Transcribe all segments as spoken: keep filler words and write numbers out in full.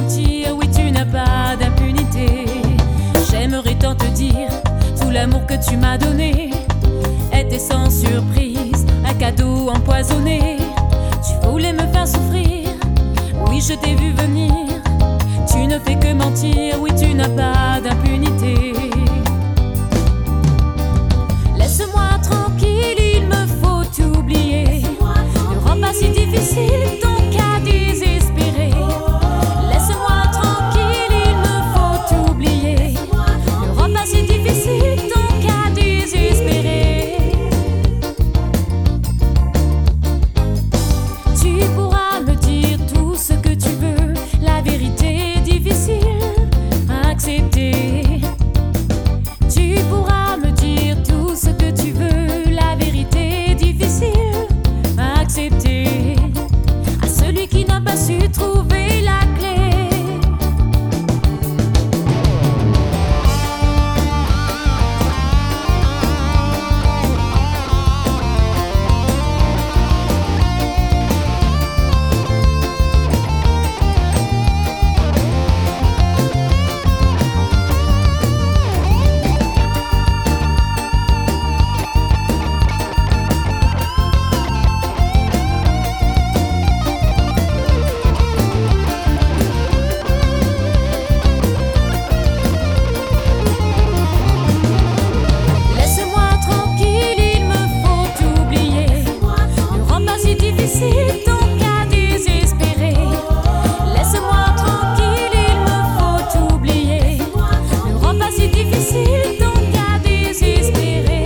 mentir, oui tu n'as pas d'impunité. J'aimerais tant te dire, tout l'amour que tu m'as donné était sans surprise, un cadeau empoisonné. Tu voulais me faire souffrir, oui je t'ai vu venir. Tu ne fais que mentir, oui tu n'as pas d'impunité. Laisse-moi tranquille, il me faut t'oublier. Ne rends pas si difficile ton cas désespéré. Laisse-moi tranquille, il me faut t'oublier. Ne rends pas si difficile ton cas désespéré. Tu pourras me dire tout ce que tu veux, la vérité est difficile à accepter. Tu pourras me dire tout ce que tu veux, la vérité est difficile à accepter. À celui qui n'a pas su trouver la clé. Ton cas désespéré. Laisse-moi tranquille, il me faut t'oublier. Ne rends pas si difficile ton cas désespéré.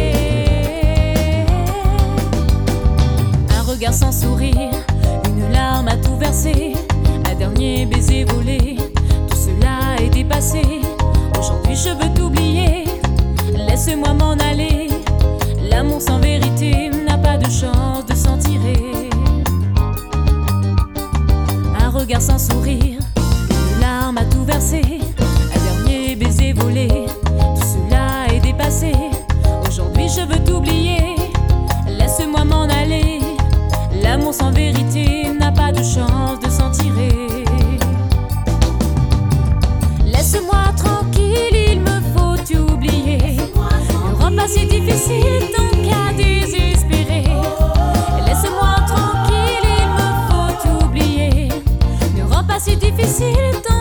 Un regard sans sourire, une larme à tout verser, un dernier baiser volé, tout cela est dépassé. Aujourd'hui je veux t'oublier, laisse-moi m'en aller. L'amour sans vérité n'a pas de chance de s'en tirer. Un regard sans sourire, une larme à tout verser, un dernier baiser volé, tout cela est dépassé. Aujourd'hui je veux t'oublier, laisse-moi m'en aller. L'amour sans vérité n'a pas de chance de s'en tirer. Laisse-moi tranquille, il me faut t'oublier. Ne rends pas si difficile ton cas désespéré. Laisse-moi tranquille, il me faut t'oublier. Ne rends pas si difficile ton